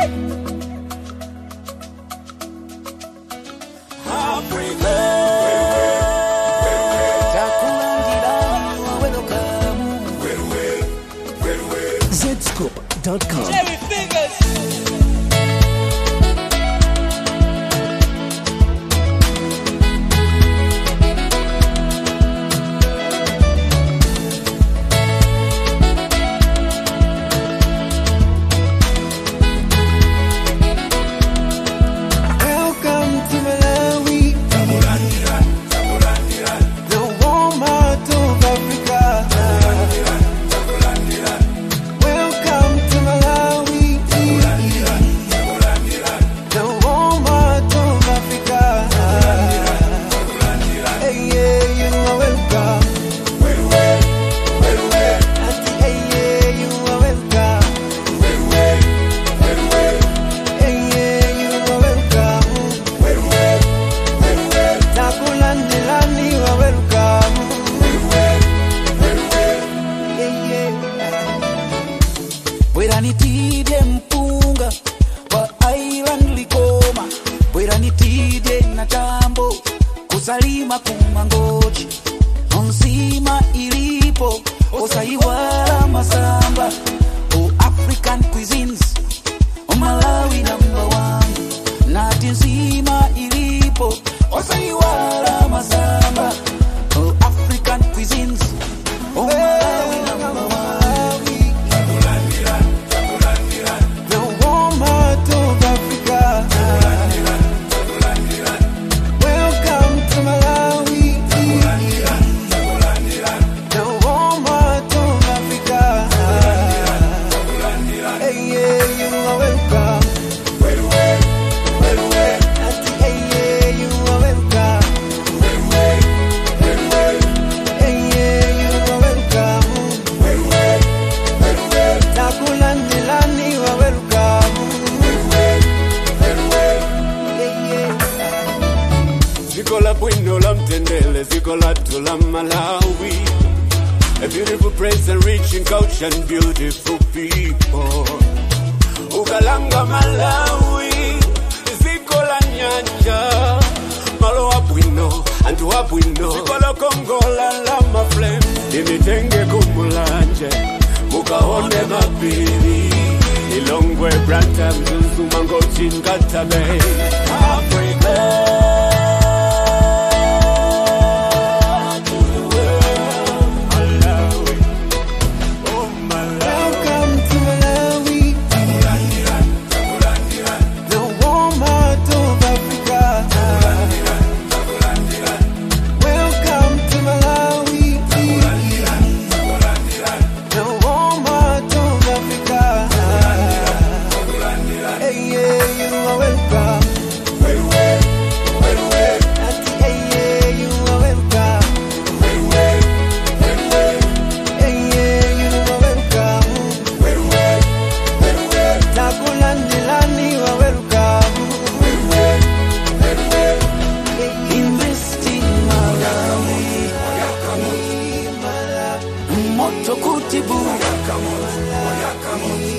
Zscoop.com. Jerry Fingers. Bweranitide mpunga wa island likoma, bweranitide na tambo kusalima kumangochi onsima ilipo osaiwala masamba. Oh, African cuisines, oh, Malawi #1. Nati nzima ilipo osaiwala masamba. Oh, African cuisines, oh, Malawi #1. Zikola Bwino la Mtendele, Zikola Tula Malawi. A beautiful place and rich in culture and beautiful people. Ugalanga Malawi, Zikola Nyanja, Maloa Bwino, Antua Bwino. Zikola Congo la Lama Flame, Imitenge Kumulanje, Mukahone Mapili, Ilongwe Branta, Mzuzu Mango Chingatabe. Africa. Moto kutibu,